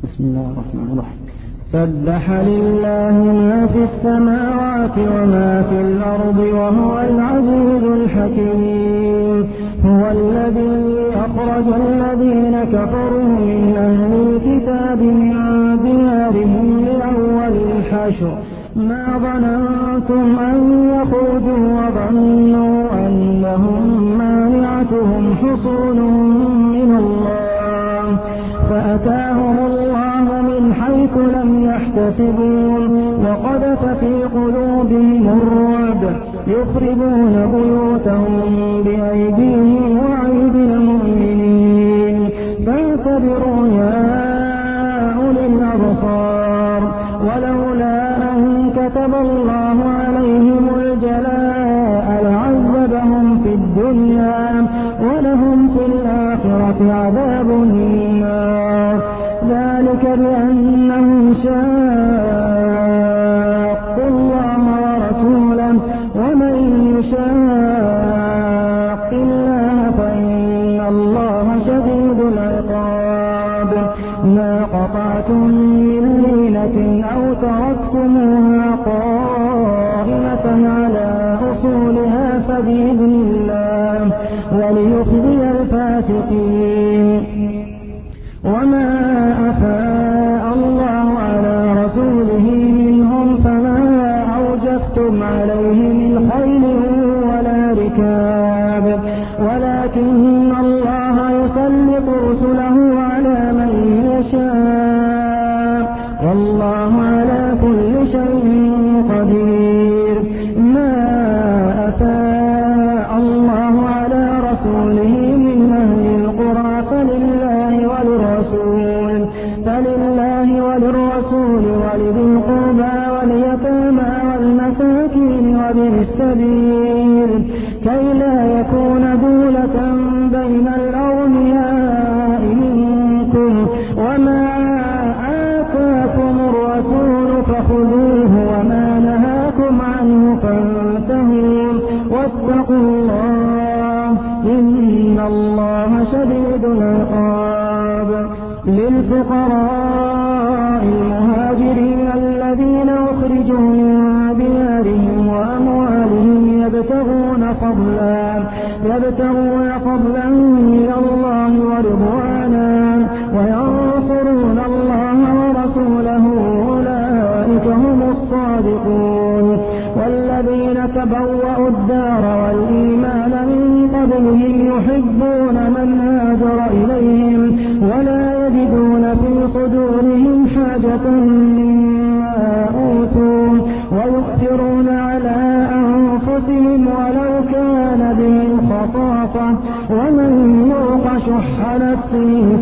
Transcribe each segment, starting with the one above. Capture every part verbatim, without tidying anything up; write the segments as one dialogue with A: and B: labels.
A: بسم الله الرحمن الرحيم. سبح لله ما في السماوات وما في الأرض وهو العزيز الحكيم. هو الذي أخرج الذين كفروا من أهل الكتاب من ديارهم لأول الحشر ما ظننتم أن يخرجوا وظنوا أنهم مانعتهم حصونهم من الله فأتاهم الله من حيث لم يحتسبوا وقذف في قلوبهم الرعب يخربون بيوتهم بأيديهم وأيدي المؤمنين فاعتبروا يا أولي الأبصار ولولا أن كتب الله عليهم الجلاء لعذبهم في الدنيا ولهم في الآخرة عذاب النار ذلك بأنهم شاقوا الله ورسوله ومن يشاق الله فإن الله شديد العقاب. ما قطعتم من لينة أو تركتموها قائمة على أصولها فبإذن الله وليخزي الفاسقين. وما أفاء الله على رسوله منهم فما أوجفتم عليه من خيل ولا ركاب ولكن الله يسلط رسله على من يشاء والله على كل شيء قدير. ما أفاء الله على رسوله من أهل القرى فلله وللرسول فلله وللرسول ولذي القربى واليتامى والمساكين وابن السبيل كي لا يكون دولة بين الأغنياء منكم وما آتاكم الرسول فخذوه وما نهاكم عنه فانتهوا واتقوا الله إن الله شديد العقاب. للفقراء المهاجرين الذين أخرجوا من ديارهم وأموالهم يبتغون فضلا يبتغون فضلا من الله ورضوانا وينصرون الله ورسوله أولئك هم الصادقون. والذين تبوأوا الدار والإيمان من قبلهم يحبون من هاجر إليهم ولا يجدون في صدورهم حاجة مما أوتوا ويؤثرون على أنفسهم ولو كان بهم خصاصة ومن يوق شح نفسه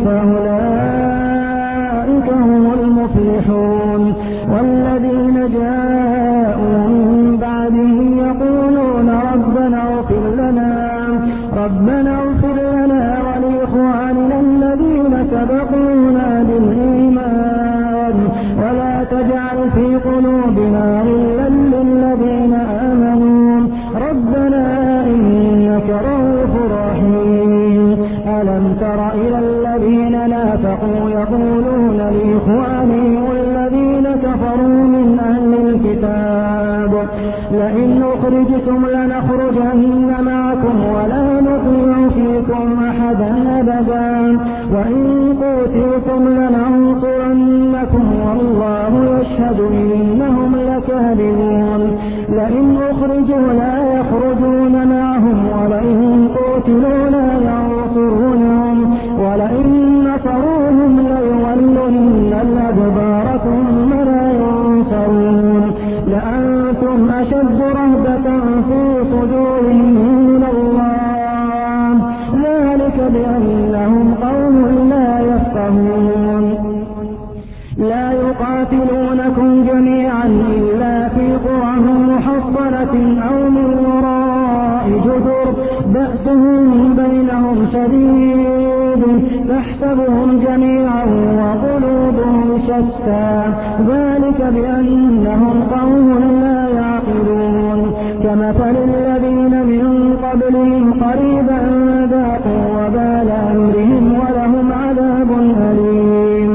A: فأولئك هم المفلحون. والذين جاءوا من بعدهم يقولون ربنا اغفر لنا ربنا اغفر لنا ولإخواننا الذين سبقونا بالإيمان ولا تجعل في قلوبنا غلا للذين آمنوا ربنا إنك رؤوف رحيم. ألم تر إلى الذين نافقوا يقولون لإخوانهم الذين كفروا من أهل الكتاب لئن أخرجتم لنخرجن معكم ولا نطيع فيكم أحدا أبدا وإن قتلتم لننصرنكم والله يشهد إنهم لكاذبون. لئن أخرجوا لا يخرجون معهم ولئن قتلوا لا ينصرونهم ولئن نصروهم ليولن الأدبار ثم لا ينصرون لأنتم أشد رهبة في صدورهم من الله ذلك بأنهم قوم لا يفقهون. لا يقاتلونكم جميعا إلا في قرى محصنة أو من وراء جدر بأسهم بينهم شديد تحسبهم جميعا وقلوبهم شتى ذلك بأنهم قوم لا يعقلون. كمثل الذين من قبلهم قريبا ذاقوا وبال أمرهم ولهم عذاب أليم.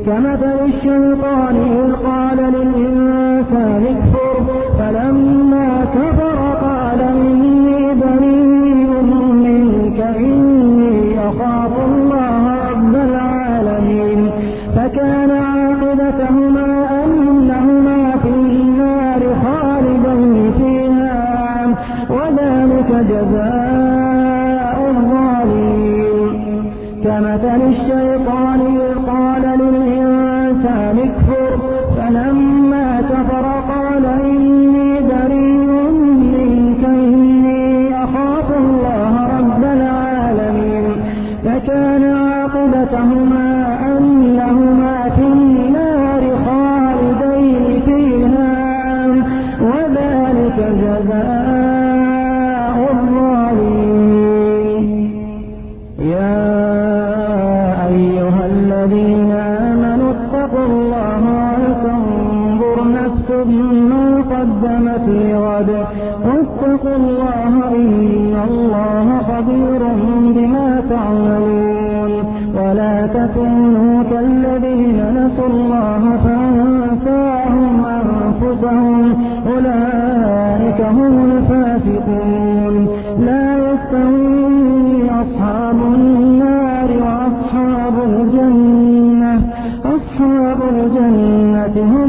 A: كمثل الشيطان إذ قال للإنسان اكفر فلما كفر قال إني بريء منك إني أخاف الله رب العالمين فكان عاقبتهما أنهما في النار خالدين فيها وذلك جزاء الظالمين كمثل الشيطان إذ قال للإنسان اكفر فلما كفر قال إني بريء منك إني أخاف الله رب العالمين فكان عاقبتهما أنهما في النار خالدين فيها وذلك جزاء الظالمين يا أيها الذين آمنوا اتقوا الله ولتنظر نفس ما قدمت لغد واتقوا الله إن الله خبير بما تعملون ولا تكونوا كالذين نسوا الله فأنساهم أنفسهم أولئك هم الفاسقون لا يستوي أصحاب النار وأصحاب الجنة أصحاب الجنة هم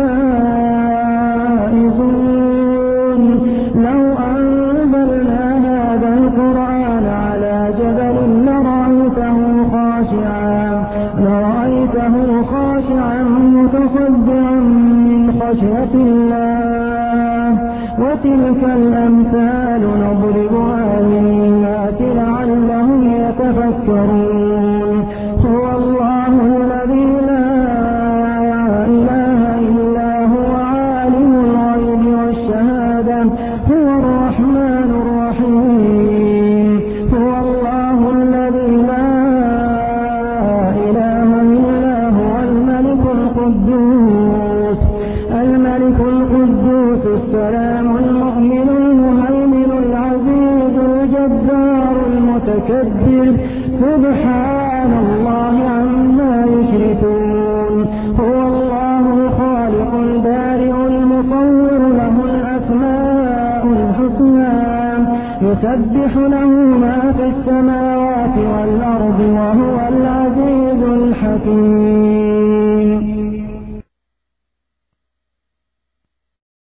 A: الفائزون لو أنزلنا هذا القرآن على جبل لرأيته خاشعا لرأيته خاشعا متصدعا من خشية الله وتلك الأمثال نضربها للناس لعلهم يتفكرون هو الله الذي لا إله إلا هو عالم الغيب والشهادة هو الرحمن الرحيم هو الله الذي لا إله إلا هو الملك القدوس الملك القدوس السلام المؤمن المهيمن العزيز الجبار المتكبر سبحان الله عما يشركون هو الله الخالق البارئ المصور له الأسماء الحسنى يسبح له ما في السماوات والأرض وهو العزيز الحكيم